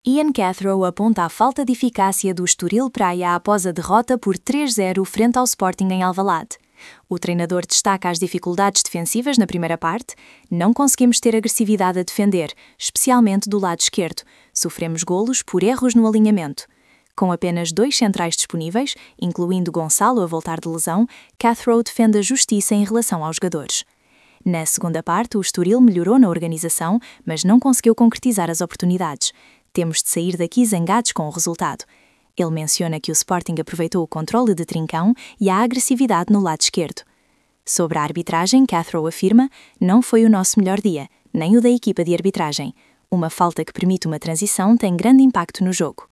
Ian Cathro aponta a falta de eficácia do Estoril Praia após a derrota por 3-0 frente ao Sporting em Alvalade. O treinador destaca as dificuldades defensivas na primeira parte. Não conseguimos ter agressividade a defender, especialmente do lado esquerdo. Sofremos golos por erros no alinhamento. Com apenas 2 centrais disponíveis, incluindo Gonçalo a voltar de lesão, Cathro defende a justiça em relação aos jogadores. Na segunda parte, o Estoril melhorou na organização, mas não conseguiu concretizar as oportunidades. Temos de sair daqui zangados com o resultado. Ele menciona que o Sporting aproveitou o controle de Trincão e a agressividade no lado esquerdo. Sobre a arbitragem, Cathro afirma: não foi o nosso melhor dia, nem o da equipa de arbitragem. Uma falta que permite uma transição tem grande impacto no jogo.